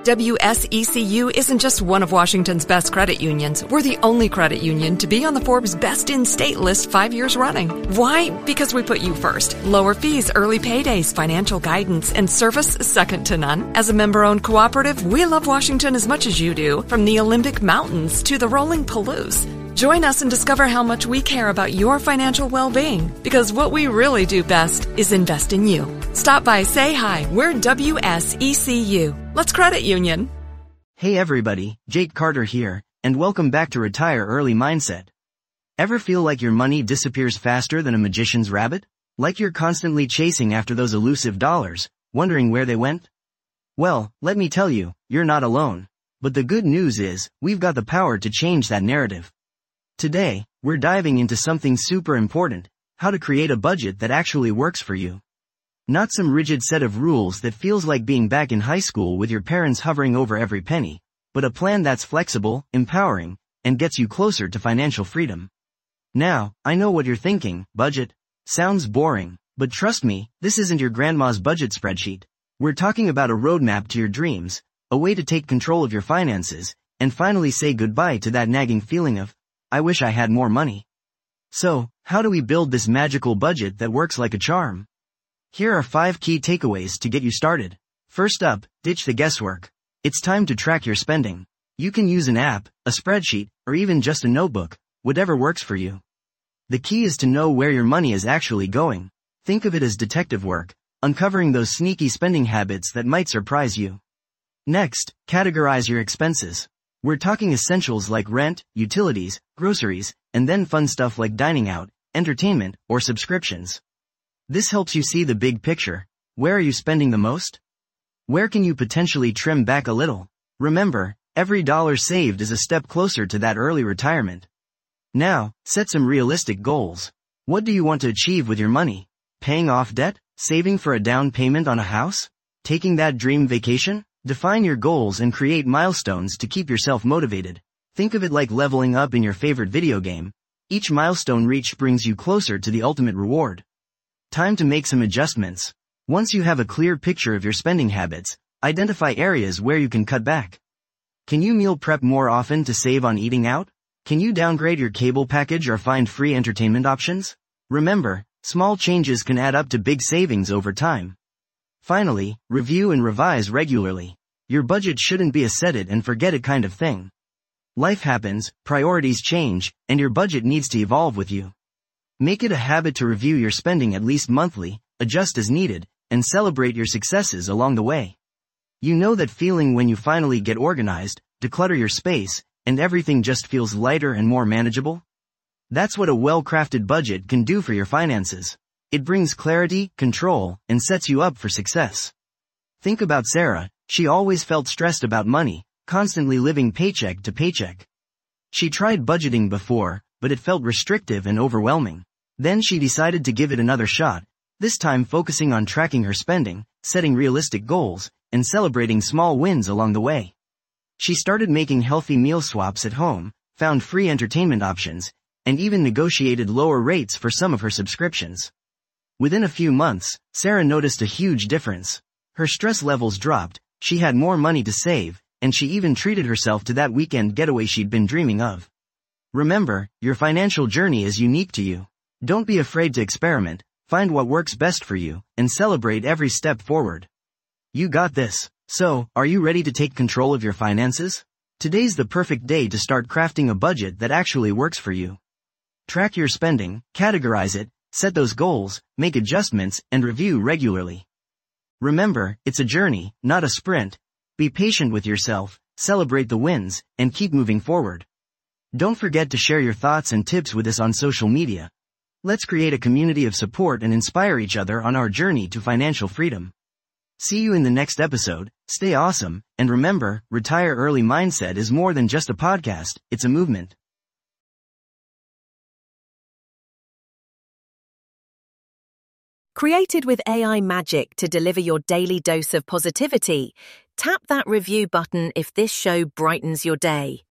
WSECU isn't just one of Washington's best credit unions. We're the only credit union to be on the Forbes Best in State list 5 years running. Why? Because we put you first. Lower fees, early paydays, financial guidance, and service second to none. As a member-owned cooperative, we love Washington as much as you do, from the Olympic Mountains to the rolling Palouse. Join us and discover how much we care about your financial well-being, because what we really do best is invest in you. Stop by, say hi. We're WSECU. Let's credit union. Hey everybody, Jake Carter here, and welcome back to Retire Early Mindset. Ever feel like your money disappears faster than a magician's rabbit? Like you're constantly chasing after those elusive dollars, wondering where they went? Well, let me tell you, you're not alone. But the good news is, we've got the power to change that narrative. Today, we're diving into something super important: how to create a budget that actually works for you. Not some rigid set of rules that feels like being back in high school with your parents hovering over every penny, but a plan that's flexible, empowering, and gets you closer to financial freedom. Now, I know what you're thinking: budget? Sounds boring. But trust me, this isn't your grandma's budget spreadsheet. We're talking about a roadmap to your dreams, a way to take control of your finances, and finally say goodbye to that nagging feeling of, I wish I had more money. So, how do we build this magical budget that works like a charm? Here are 5 key takeaways to get you started. First up, ditch the guesswork. It's time to track your spending. You can use an app, a spreadsheet, or even just a notebook, whatever works for you. The key is to know where your money is actually going. Think of it as detective work, uncovering those sneaky spending habits that might surprise you. Next, categorize your expenses. We're talking essentials like rent, utilities, groceries, and then fun stuff like dining out, entertainment, or subscriptions. This helps you see the big picture. Where are you spending the most? Where can you potentially trim back a little? Remember, every dollar saved is a step closer to that early retirement. Now, set some realistic goals. What do you want to achieve with your money? Paying off debt? Saving for a down payment on a house? Taking that dream vacation? Define your goals and create milestones to keep yourself motivated. Think of it like leveling up in your favorite video game. Each milestone reached brings you closer to the ultimate reward. Time to make some adjustments. Once you have a clear picture of your spending habits, identify areas where you can cut back. Can you meal prep more often to save on eating out? Can you downgrade your cable package or find free entertainment options? Remember, small changes can add up to big savings over time. Finally, review and revise regularly. Your budget shouldn't be a set it and forget it kind of thing. Life happens, priorities change, and your budget needs to evolve with you. Make it a habit to review your spending at least monthly, adjust as needed, and celebrate your successes along the way. You know that feeling when you finally get organized, declutter your space, and everything just feels lighter and more manageable? That's what a well-crafted budget can do for your finances. It brings clarity, control, and sets you up for success. Think about Sarah. She always felt stressed about money, constantly living paycheck to paycheck. She tried budgeting before, but it felt restrictive and overwhelming. Then she decided to give it another shot, this time focusing on tracking her spending, setting realistic goals, and celebrating small wins along the way. She started making healthy meal swaps at home, found free entertainment options, and even negotiated lower rates for some of her subscriptions. Within a few months, Sarah noticed a huge difference. Her stress levels dropped, she had more money to save, and she even treated herself to that weekend getaway she'd been dreaming of. Remember, your financial journey is unique to you. Don't be afraid to experiment, find what works best for you, and celebrate every step forward. You got this. So, are you ready to take control of your finances? Today's the perfect day to start crafting a budget that actually works for you. Track your spending, categorize it, set those goals, make adjustments, and review regularly. Remember, it's a journey, not a sprint. Be patient with yourself, celebrate the wins, and keep moving forward. Don't forget to share your thoughts and tips with us on social media. Let's create a community of support and inspire each other on our journey to financial freedom. See you in the next episode. Stay awesome, and remember, Retire Early Mindset is more than just a podcast, it's a movement. Created with AI magic to deliver your daily dose of positivity, tap that review button if this show brightens your day.